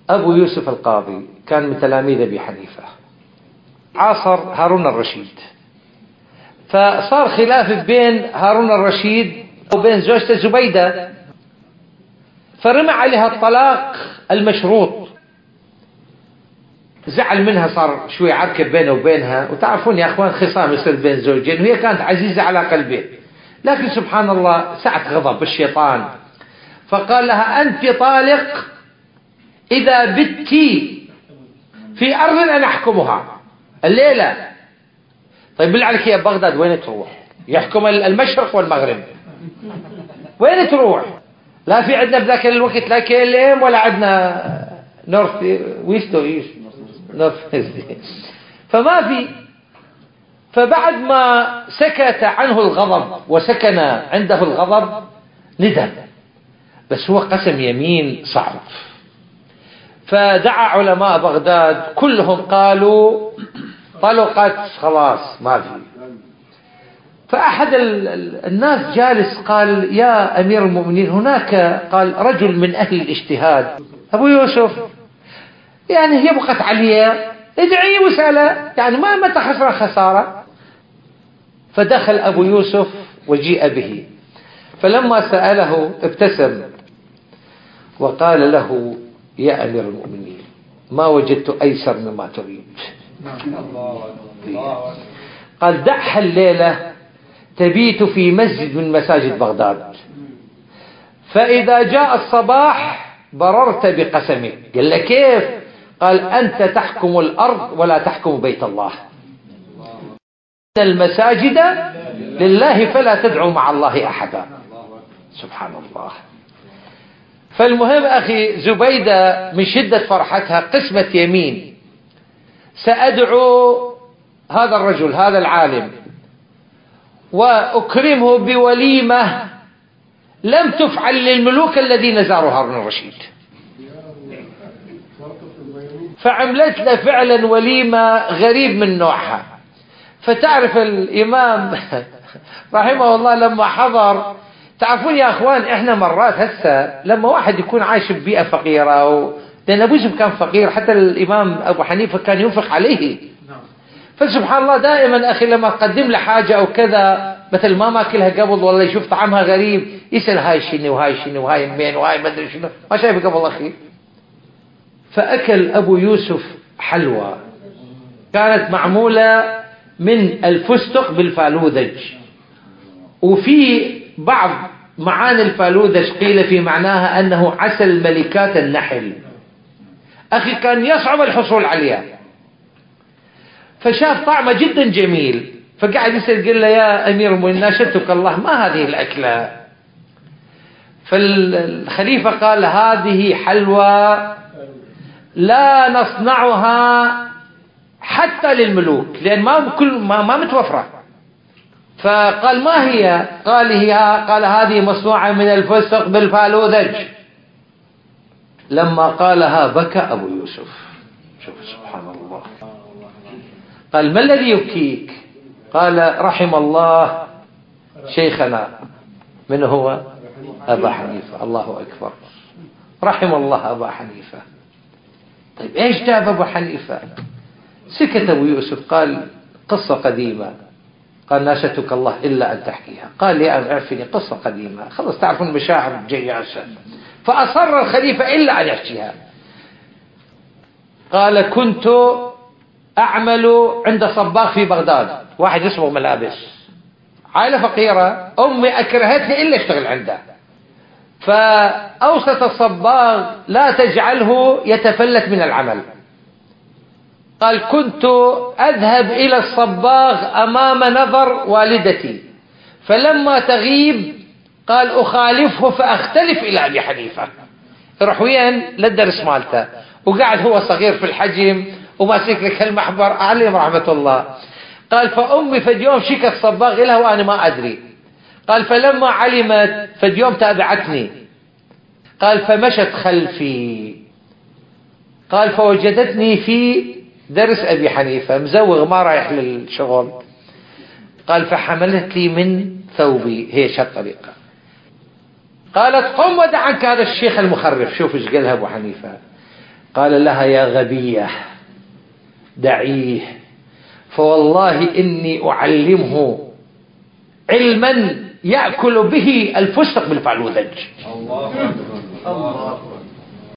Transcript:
أبو يوسف القاضي كان من تلاميذ أبي حنيفة، عاصر هارون الرشيد، فصار خلاف بين هارون الرشيد وبين زوجته زبيدة، فرمى عليها الطلاق المشروط. زعل منها، صار شوي عركة بينه وبينها، وتعرفون يا أخوان خصام يصير بين زوجين، وهي كانت عزيزة على قلبه، لكن سبحان الله ساعة غضب الشيطان، فقال لها أنت طالق إذا بت في أرض أنا أحكمها الليلة. طيب بالله عليك يا بغداد وين تروح؟ يحكم المشرق والمغرب، وين تروح؟ لا في عندنا بذاك الوقت لا KLM ولا عندنا نورث ويست وإيست نورث، فما في. فبعد ما سكت عنه الغضب وسكن عنده الغضب ندم، بس هو قسم يمين صعب. فدعا علماء بغداد كلهم قالوا طلقت خلاص ما في. فأحد الناس جالس قال يا أمير المؤمنين هناك قال رجل من أهل الاجتهاد أبو يوسف، يعني هي بقت عليا ادعي وسأله، يعني ما تخسر خسارة. فدخل أبو يوسف وجيء به، فلما سأله ابتسم وقال له يا أمير المؤمنين ما وجدت أيسر مما تريد. قال دعها الليلة تبيت في مسجد من مساجد بغداد، فإذا جاء الصباح بررت بقسمك. قال له كيف؟ قال أنت تحكم الأرض ولا تحكم بيت الله، المساجد لله فلا تدعوا مع الله أحدا. سبحان الله. فالمهم أخي زبيدة من شدة فرحتها قسمة يمين، سأدعو هذا الرجل هذا العالم وأكرمه بوليمة لم تفعل للملوك الذين زاروا هارون الرشيد. فعملت له فعلا وليمة غريب من نوعها. فتعرف الإمام رحمه الله لما حضر، تعرفون يا أخوان إحنا مرات هسه لما واحد يكون عايش ببيئة فقيرة لأن أبو يوسف كان فقير، حتى الإمام أبو حنيفة كان ينفق عليه، فسبحان الله دائما أخي لما تقدم له حاجة أو كذا مثل ما ماكلها قبل والله يشوف طعمها غريب يسأل هاي شنو وهاي شنو وهاي منين وهاي ما أدري شنو، ما شايف قبل أخي. فأكل أبو يوسف حلوى كانت معمولة من الفستق بالفالوذج، وفي بعض معاني الفالوذج قيل في معناها أنه عسل ملكات النحل. أخي كان يصعب الحصول عليها، فشاف طعمه جدا جميل، فقعد يسأل قال له يا أمير المؤمنين ناشدتك الله ما هذه الأكلة؟ فالخليفة قال هذه حلوى لا نصنعها حتى للملوك لأن ما متوفرة. فقال ما هي؟ قال هذه مصنوعة من الفستق بالفالوذج. لما قالها بكى أبو يوسف. شوف سبحان الله. قال ما الذي يبكيك؟ قال رحم الله شيخنا. من هو؟ أبا حنيفة. الله أكبر. رحم الله أبا حنيفة. طيب إيش جاب أبو حنيفة؟ سكت أبو يوسف قال قصة قديمة. قال ناشدتك الله إلا أن تحكيها. قال لي أنا أعرفني قصة قديمة، خلص تعرفون المشاعر جياشة. فأصر الخليفة إلا أن يحكيها. قال كنت أعمل عند صباغ في بغداد، واحد يصبغ ملابس، عائلة فقيرة، أمي أكرهتني إلا اشتغل عنده، فأوصت الصباغ لا تجعله يتفلت من العمل. قال كنت أذهب إلى الصباغ أمام نظر والدتي، فلما تغيب قال أخالفه فأختلف إلى أبي حنيفة. يروح وين؟ للدرس مالته، وقاعد هو صغير في الحجم وماسك لك المحبر عليهم رحمة الله. قال فأمي فد يوم شكت صباغ لها وأنا ما أدري. قال فلما علمت فد يوم تابعتني. قال فمشت خلفي. قال فوجدتني في درس أبي حنيفة مزوغ ما رايح للشغل. قال فحملت لي من ثوبي، هي الطريقة. قالت قم ودع عنك هذا الشيخ المخرف. شوف ايش قالها أبو حنيفة. قال لها يا غبية دعيه، فوالله إني أعلمه علما يأكل به الفسق بالفعلوذج. الله أكبر. الله أكبر.